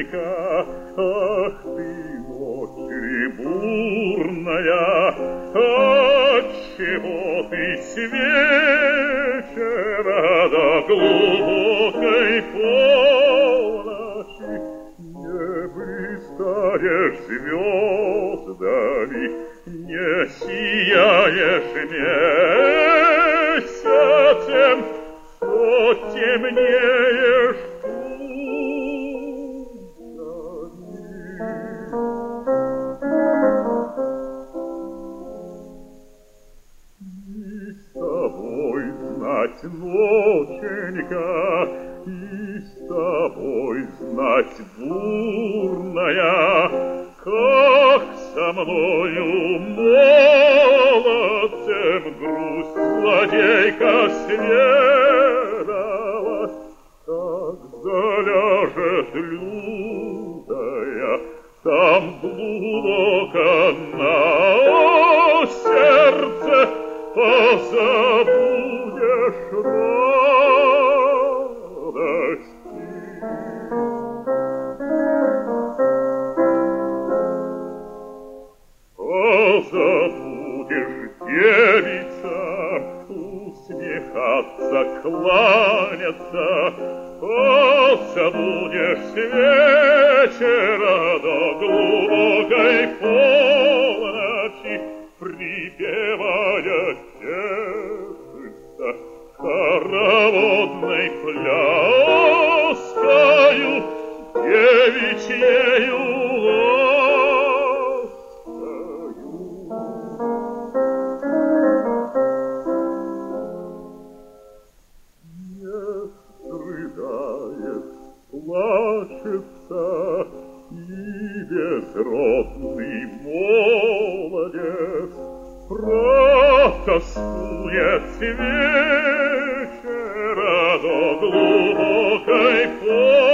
ноченька, ах ты, ночь бурная, отчего ты с вечера до глубокой полночи не блистаешь звездами, не сияешь месяцем, то темнеешь и с тобой знать, ноченька, и с тобой знать, бурная, как со мною молодцем грусть злодейка сведалась, как заляжет лютая, там глубоко на сердце позабудешь радости. Позабудешь, девица, усмехаться, кланяться, позабудешь с вечера до глубокой полночи, припевая тешится хороводной пляскою, девичьею ласкою. Не страдает, плачется и безродный молодец, протоскует с вечера до глубокой полночи.